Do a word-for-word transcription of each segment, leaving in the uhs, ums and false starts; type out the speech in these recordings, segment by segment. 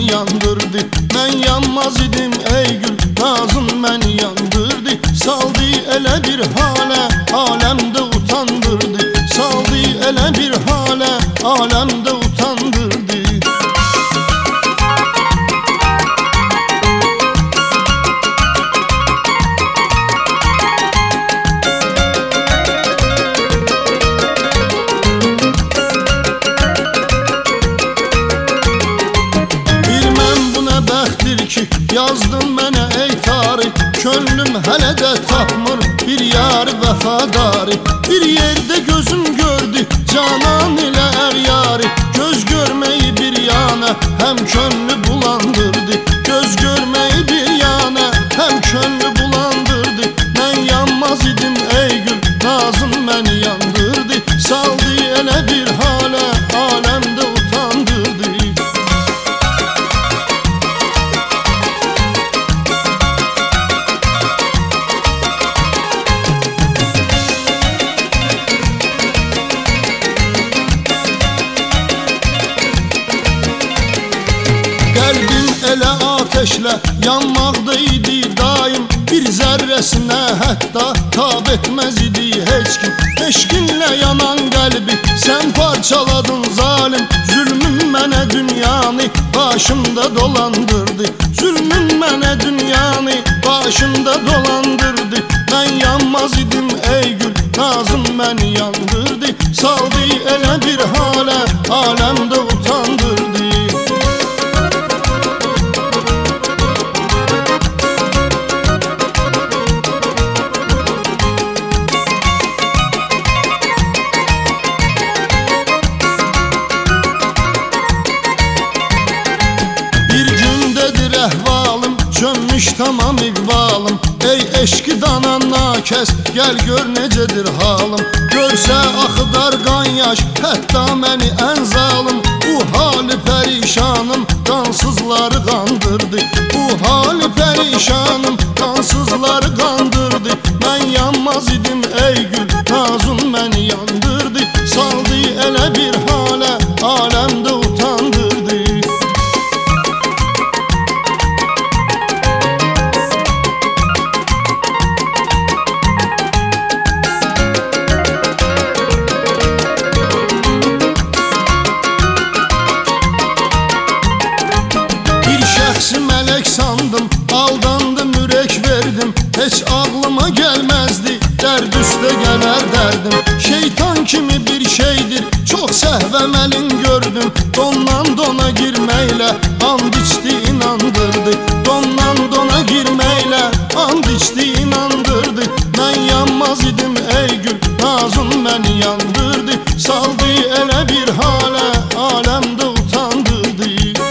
yandırdı. Mən yanmaz idim ey gül, nazın məni yandırdı. Saldı elə bir halə, aləmdə utandırdı. Saldı elə bir halə, aləmdə utandırdı. Yazdın mənə ey tarih, könlüm hələ də tapmır bir yar vəfadarı. Bir yerdə gözüm gördü canan ilə ər yarı. Göz görməyi bir yana həm könlü bulandırdı. Göz görməyi bir yana həm könlü bulandırdı. Mən yanmaz idim ey gül, nazın məni yandırdı. Saldı elə bir halə, aləmdə utandırdı. Qəlbim elə ateşlə yanmaqda idi daim. Bir zərrəsinə hətta tab etməz idi heç kim. Eşqinlə yanan qəlbi sən parçaladın zalim. Zülmün mənə dünyanı başımda dolandırdı. Zülmün mənə dünyanı başımda dolandırdı. Mən yanmaz idim ey gül, nazım məni yandırdı. Saldı elə bir halə, aləmdə utandırdı. Çönmüş tamam iqbalım, ey eşqi danan nakəs, gəl gör necədir halım. Görsə axıdar qan yaş, hətta məni ən zalım. Bu hali pərişanım, qansızları qandırdı. Bu hali pərişanım, qansızları qandırdı. Mən yanmaz idim ey gül, nazın məni yandırdı. Saldı elə bir halə, aləmdə utandırdı. Mələk sandım, aldandım, ürək verdim. Heç ağlıma gəlməzdi, dərd üstə gələr dərdim. Şeytan kimi bir şeydir, çox səhvəməlin gördüm. Dondan dona girməklə and içdi, inandırdı. Dondan dona girməklə and içdi, inandırdı. Mən yanmaz idim ey gül, nazın məni yandırdı. Saldı elə bir halə, aləmdə utandırdı.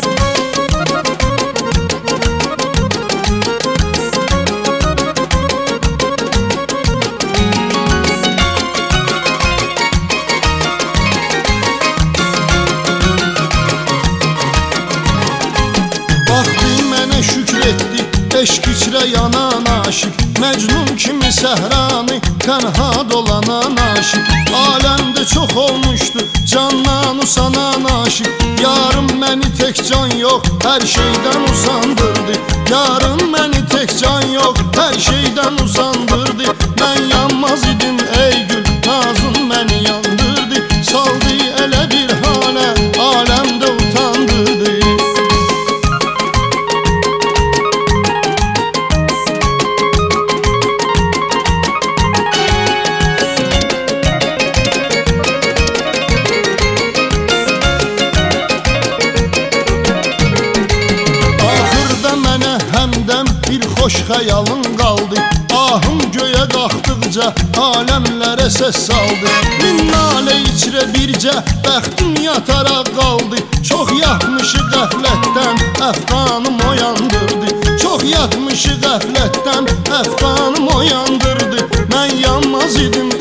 Eşq içrə yanan aşıq, Məcnun kimi səhranı tənha dolanan aşıq. Aləmdə çox olmuşdu candan usanan aşıq. Yarım məni tək can yox, hər şeydən usandırdı. Yarım məni tək can yox, hər şeydən usandırdı. Mən yanmaz idim ey gül, nazın məni yandırdı. Saldı elə bir halə, aləmdə utandırdı. Xoş xəyalın qaldı, ahım göyə qalxdıqca aləmlərə səs saldı. Min nalə içrə bircə bəxtim yataraq qaldı. Çox yatmışı qəflətdən əfqanım oyandırdı. Çox yatmışı qəflətdən əfqanım oyandırdı. Mən yanmaz idim